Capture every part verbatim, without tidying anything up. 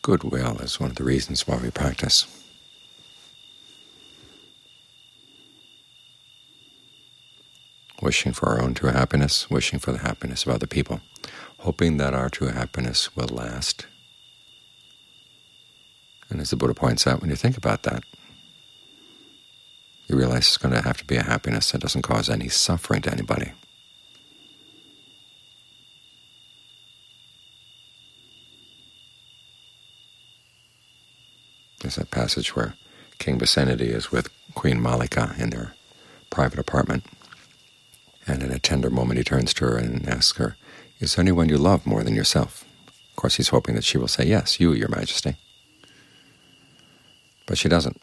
Goodwill is one of the reasons why we practice. Wishing for our own true happiness, wishing for the happiness of other people, hoping that our true happiness will last. And as the Buddha points out, when you think about that, you realize it's going to have to be a happiness that doesn't cause any suffering to anybody. There's that passage where King Vicinity is with Queen Malika in their private apartment, and in a tender moment he turns to her and asks her, "Is there anyone you love more than yourself?" Of course, he's hoping that she will say, "Yes, you, Your Majesty." But she doesn't.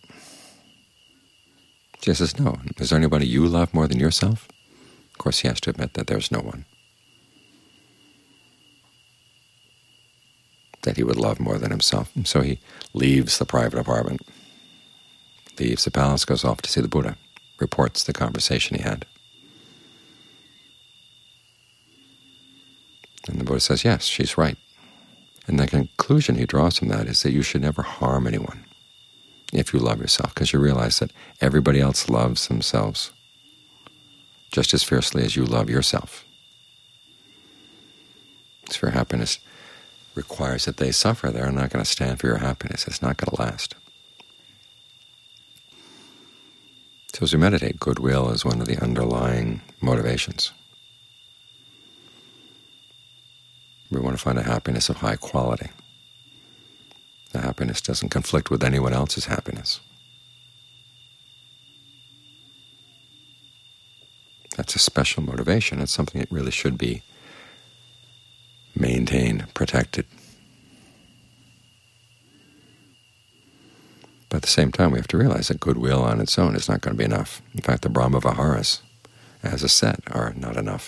She says, "No. Is there anybody you love more than yourself?" Of course, he has to admit that there's no one that he would love more than himself. And so he leaves the private apartment, leaves the palace, goes off to see the Buddha, reports the conversation he had. And the Buddha says, yes, she's right. And the conclusion he draws from that is that you should never harm anyone if you love yourself, because you realize that everybody else loves themselves just as fiercely as you love yourself. So your happiness requires that they suffer. They're not going to stand for your happiness. It's not going to last. So as we meditate, goodwill is one of the underlying motivations. We want to find a happiness of high quality. The happiness doesn't conflict with anyone else's happiness. That's a special motivation. It's something that really should be maintained, protected. But at the same time, we have to realize that goodwill on its own is not going to be enough. In fact, the Brahma Viharas, as a set, are not enough.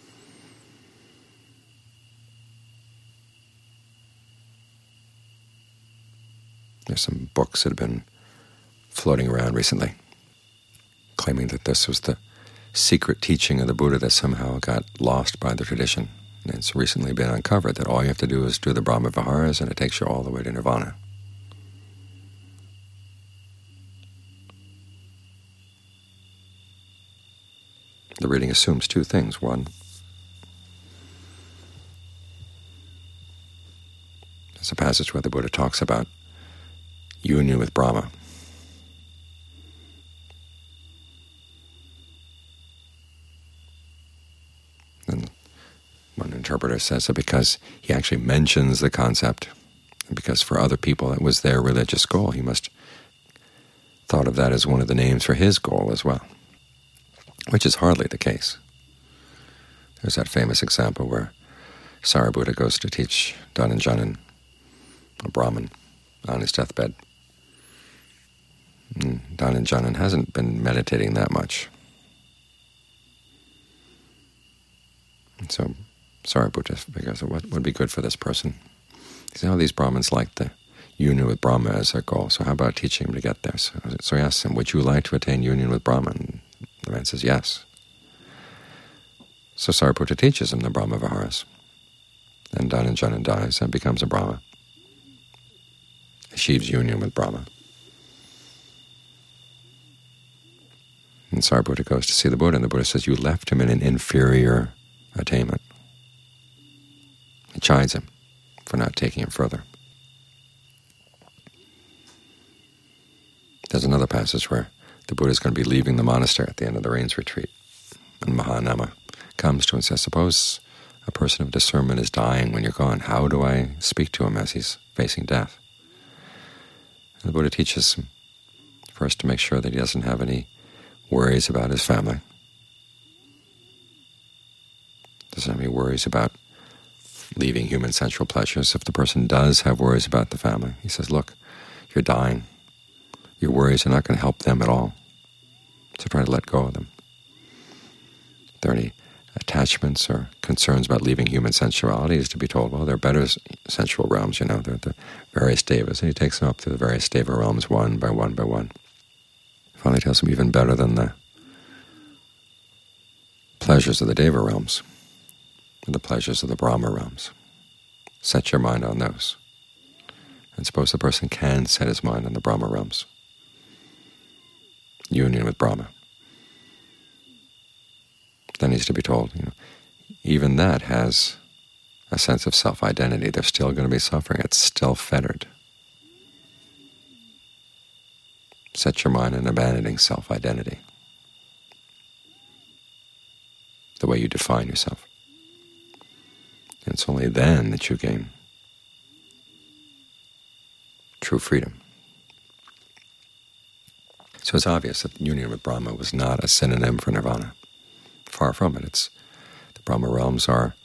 There's some books that have been floating around recently claiming that this was the secret teaching of the Buddha that somehow got lost by the tradition. And it's recently been uncovered that all you have to do is do the Brahma Viharas and it takes you all the way to nirvana. The reading assumes two things. One, there's a passage where the Buddha talks about union with Brahma. And one interpreter says that because he actually mentions the concept, and because for other people it was their religious goal, he must have thought of that as one of the names for his goal as well, which is hardly the case. There's that famous example where Sariputta goes to teach Dhananjana, a Brahmin, on his deathbed. Dhananjana hasn't been meditating that much. And so Sariputta figures, what would be good for this person? He said, oh, these Brahmins like the union with Brahma as their goal, so how about teaching him to get there? So, so he asks him, would you like to attain union with Brahma? And the man says, yes. So Sariputta teaches him the Brahma Viharas. Then Dhananjana dies and becomes a Brahma, achieves union with Brahma. And Sariputta goes to see the Buddha, and the Buddha says, you left him in an inferior attainment. He chides him for not taking him further. There's another passage where the Buddha is going to be leaving the monastery at the end of the rains retreat, and Mahanama comes to him and says, suppose a person of discernment is dying when you're gone. How do I speak to him as he's facing death? And the Buddha teaches him first to make sure that he doesn't have any worries about his family, doesn't have any worries about leaving human sensual pleasures. If the person does have worries about the family, he says, look, you're dying. Your worries are not going to help them at all, so try to let go of them. If there are any attachments or concerns about leaving human sensuality, is to be told, well, there are better sensual realms, you know, there are the various devas, and he takes them up through the various deva realms one by one by one. Finally tells him even better than the pleasures of the deva realms, the pleasures of the Brahma realms. Set your mind on those. And suppose the person can set his mind on the Brahma realms, union with Brahma. Then he's to be told, you know, even that has a sense of self-identity. There's still going to be suffering. It's still fettered. Set your mind on abandoning self-identity, the way you define yourself. And it's only then that you gain true freedom. So it's obvious that union with Brahma was not a synonym for nirvana. Far from it. It's the Brahma realms are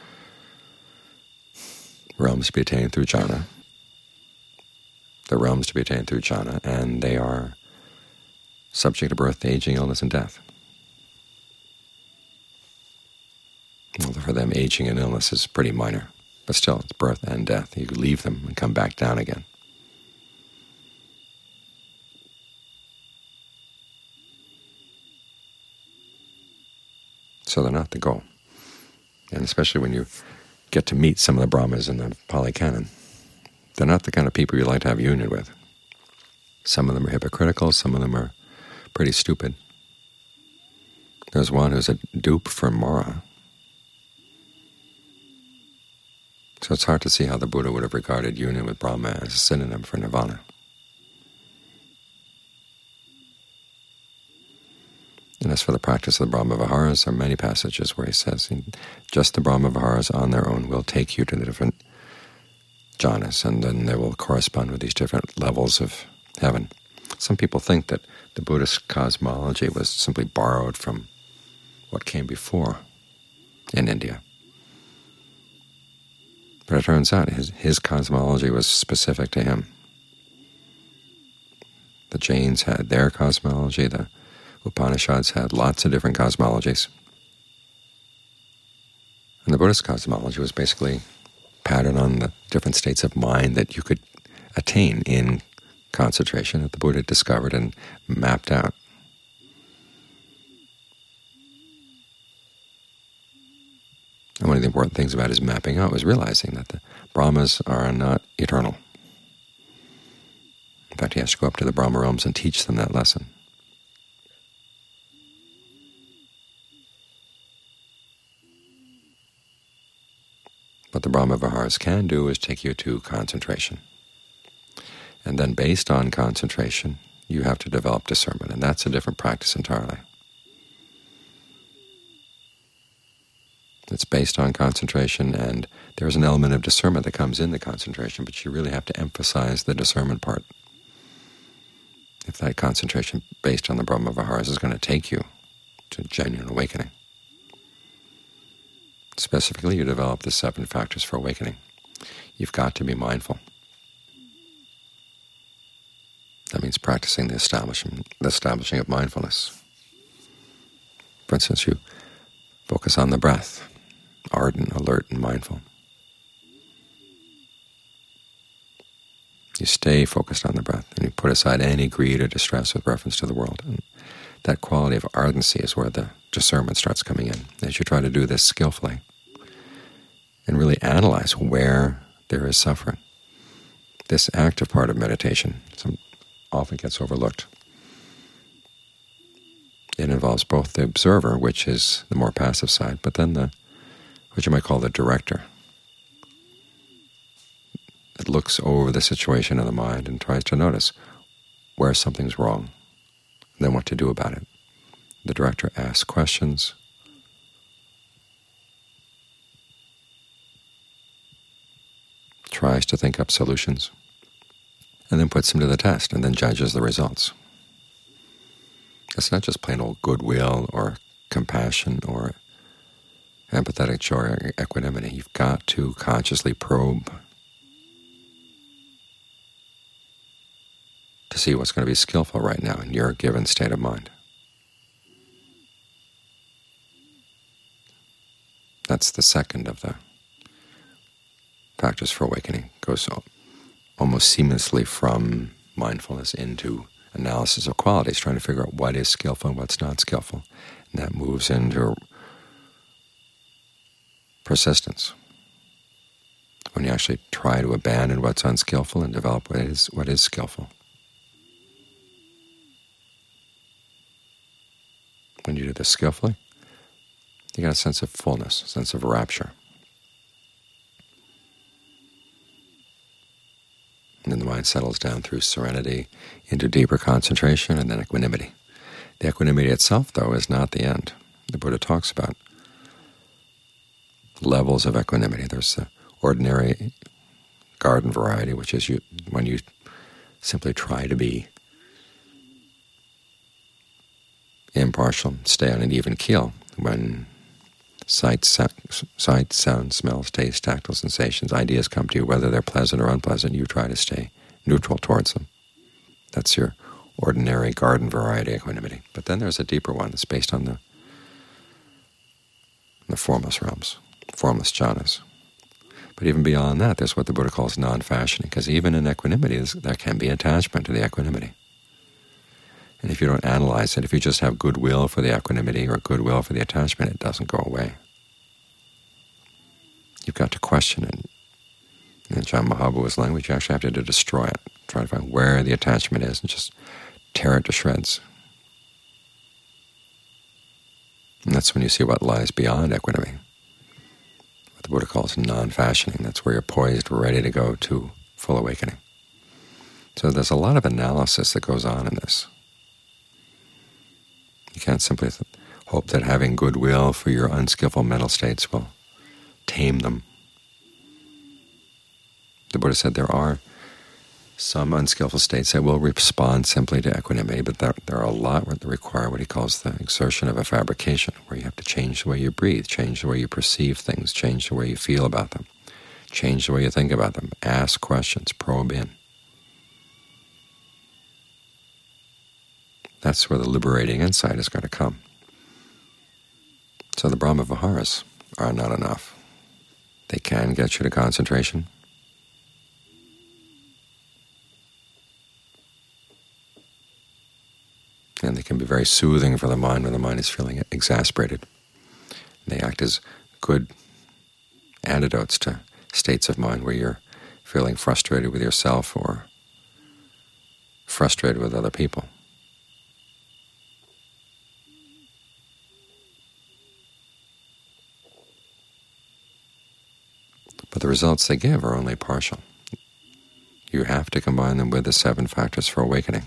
realms to be attained through jhana. The realms to be attained through jhana, and they are subject to birth, aging, illness, and death. Well, for them, aging and illness is pretty minor, but still, it's birth and death. You leave them and come back down again. So they're not the goal. And especially when you get to meet some of the Brahmas in the Pali Canon, they're not the kind of people you like to have union with. Some of them are hypocritical, some of them are pretty stupid. There's one who's a dupe for Mara. So it's hard to see how the Buddha would have regarded union with Brahma as a synonym for nirvana. And as for the practice of the Brahma-viharas, there are many passages where he says, just the Brahma-viharas on their own will take you to the different jhanas, and then they will correspond with these different levels of heaven. Some people think that the Buddhist cosmology was simply borrowed from what came before in India. But it turns out his, his cosmology was specific to him. The Jains had their cosmology, the Upanishads had lots of different cosmologies. And the Buddhist cosmology was basically patterned on the different states of mind that you could attain in concentration that the Buddha discovered and mapped out. And one of the important things about his mapping out was realizing that the Brahmas are not eternal. In fact, he has to go up to the Brahma realms and teach them that lesson. What the Brahma-viharas can do is take you to concentration. And then based on concentration, you have to develop discernment, and that's a different practice entirely. It's based on concentration, and there's an element of discernment that comes in the concentration, but you really have to emphasize the discernment part. If that concentration based on the Brahma-viharas is going to take you to genuine awakening. Specifically, you develop the seven factors for awakening. You've got to be mindful. That means practicing the establishment, the establishing of mindfulness. For instance, you focus on the breath, ardent, alert, and mindful. You stay focused on the breath, and you put aside any greed or distress with reference to the world. And that quality of ardency is where the discernment starts coming in, as you try to do this skillfully and really analyze where there is suffering. This active part of meditation some, often gets overlooked. It involves both the observer, which is the more passive side, but then the what you might call the director. It looks over the situation of the mind and tries to notice where something's wrong, and then what to do about it. The director asks questions, tries to think up solutions, and then puts them to the test, and then judges the results. It's not just plain old goodwill or compassion or empathetic joy or equanimity. You've got to consciously probe to see what's going to be skillful right now in your given state of mind. That's the second of the factors for awakening. It goes almost seamlessly from mindfulness into analysis of qualities, trying to figure out what is skillful and what's not skillful. And that moves into persistence. when you actually try to abandon what's unskillful and develop what is, what is skillful. When you do this skillfully, you get a sense of fullness, a sense of rapture. And then the mind settles down through serenity into deeper concentration and then equanimity. The equanimity itself, though, is not the end. The Buddha talks about levels of equanimity. There's the ordinary garden variety, which is you, when you simply try to be impartial, stay on an even keel. When sight, sa sight, sound, smells, taste, tactile sensations, ideas come to you, whether they're pleasant or unpleasant, you try to stay neutral towards them. That's your ordinary garden variety equanimity. But then there's a deeper one that's based on the, the formless realms, formless jhanas. But even beyond that, there's what the Buddha calls non-fashioning, because even in equanimity, there can be attachment to the equanimity. And if you don't analyze it, if you just have goodwill for the equanimity or goodwill for the attachment, it doesn't go away. You've got to question it. In Ajaan Mahabohu's language, you actually have to destroy it, try to find where the attachment is and just tear it to shreds. And that's when you see what lies beyond equanimity, what the Buddha calls non-fashioning. That's where you're poised, ready to go to full awakening. So there's a lot of analysis that goes on in this. You can't simply th hope that having goodwill for your unskillful mental states will tame them. The Buddha said there are some unskillful states that will respond simply to equanimity, but there, there are a lot that require what he calls the exertion of a fabrication, where you have to change the way you breathe, change the way you perceive things, change the way you feel about them, change the way you think about them, ask questions, probe in. That's where the liberating insight is going to come. So the Brahma Viharas are not enough. They can get you to concentration. And they can be very soothing for the mind when the mind is feeling exasperated. They act as good antidotes to states of mind where you're feeling frustrated with yourself or frustrated with other people. But the results they give are only partial. You have to combine them with the seven factors for awakening.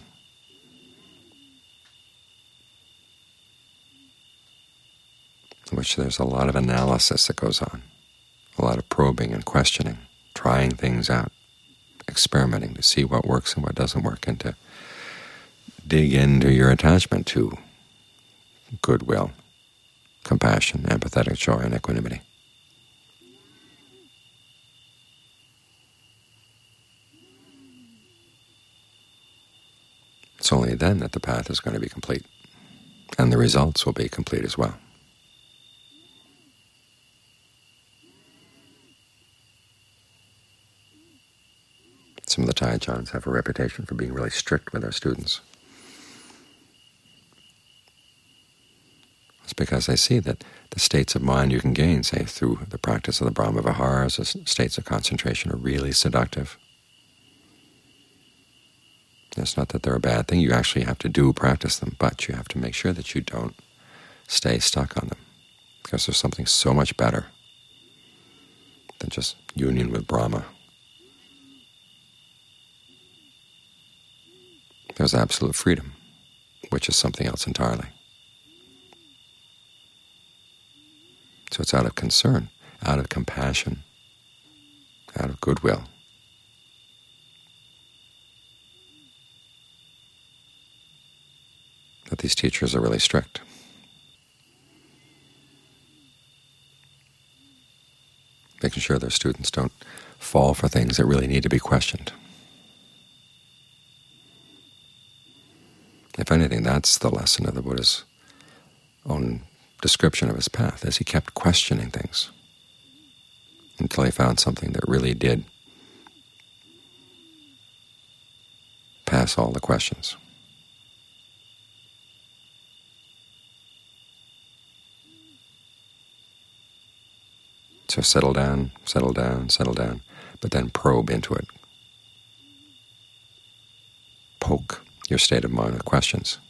In which there's a lot of analysis that goes on, a lot of probing and questioning, trying things out, experimenting to see what works and what doesn't work, and to dig into your attachment to goodwill, compassion, empathetic joy, and equanimity. It's only then that the path is going to be complete, and the results will be complete as well. Some of the Tayajans have a reputation for being really strict with their students. It's because they see that the states of mind you can gain, say, through the practice of the Brahma Viharas, the states of concentration, are really seductive. It's not that they're a bad thing. You actually have to do practice them, but you have to make sure that you don't stay stuck on them, because there's something so much better than just union with Brahma. There's absolute freedom, which is something else entirely. So it's out of concern, out of compassion, out of goodwill, that these teachers are really strict. Making sure their students don't fall for things that really need to be questioned. If anything, that's the lesson of the Buddha's own description of his path, as he kept questioning things until he found something that really did pass all the questions. So So settle down, settle down, settle down, but then probe into it. Poke your state of mind with questions.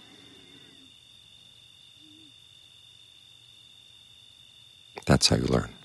That's how you learn.